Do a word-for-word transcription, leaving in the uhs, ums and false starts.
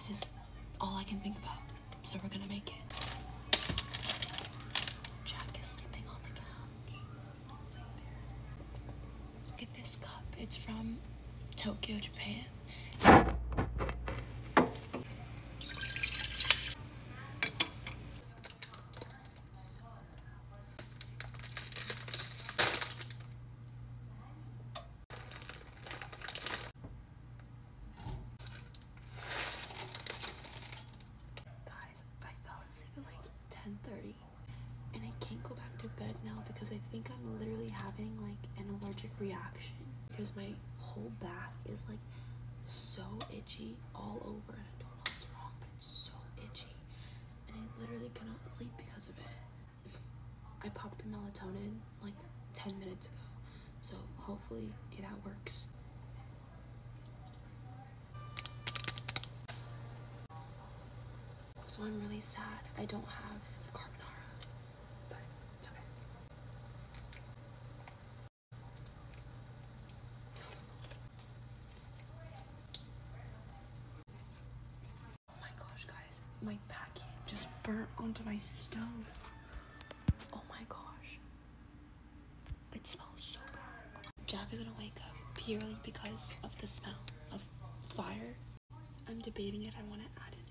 this is all I can think about. So we're gonna make it. Jack is sleeping on the couch. Look at this cup. It's from Tokyo, Japan. ten thirty and I can't go back to bed now because I think I'm literally having like an allergic reaction because my whole back is like so itchy all over, and I don't know what's wrong, but it's so itchy and I literally cannot sleep because of it. I popped the melatonin like ten minutes ago, so hopefully that works. So I'm really sad I don't have carbonara, but it's okay. Oh my gosh, guys, my packet just burnt onto my stove. Oh my gosh, it smells so bad. Jack is gonna wake up purely because of the smell of fire. I'm debating if I want to add it